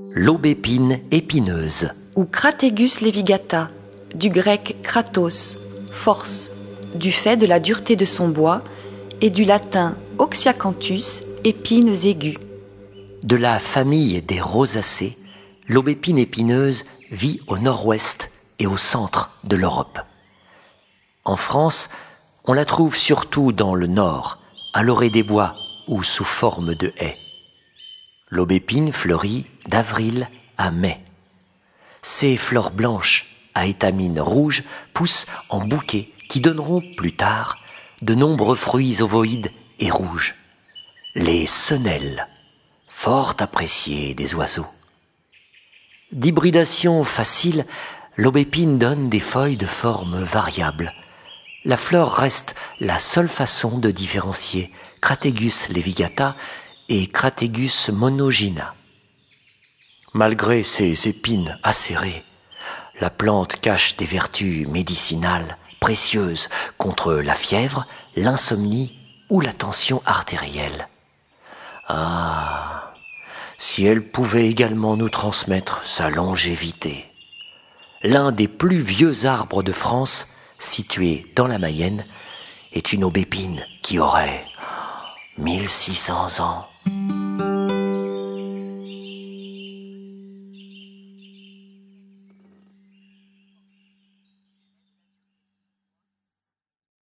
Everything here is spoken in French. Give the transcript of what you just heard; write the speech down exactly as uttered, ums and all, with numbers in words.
L'aubépine épineuse, ou Crategus levigata, du grec kratos, force, du fait de la dureté de son bois, et du latin oxyacanthus, épines aiguës. de la famille des rosacées, l'aubépine épineuse vit au nord-ouest et au centre de l'Europe. En France, on la trouve surtout dans le nord, à l'orée des bois ou sous forme de haies. L'aubépine fleurit d'avril à mai. Ses fleurs blanches à étamines rouges poussent en bouquets qui donneront plus tard de nombreux fruits ovoïdes et rouges. Les senelles, fort appréciées des oiseaux. D'hybridation facile, l'aubépine donne des feuilles de formes variables. La fleur reste la seule façon de différencier Crategus levigata et Crategus monogyna. Malgré ses épines acérées, la plante cache des vertus médicinales précieuses contre la fièvre, l'insomnie ou la tension artérielle. Ah, si elle pouvait également nous transmettre sa longévité. L'un des plus vieux arbres de France, situé dans la Mayenne, est une aubépine qui aurait mille six cents ans.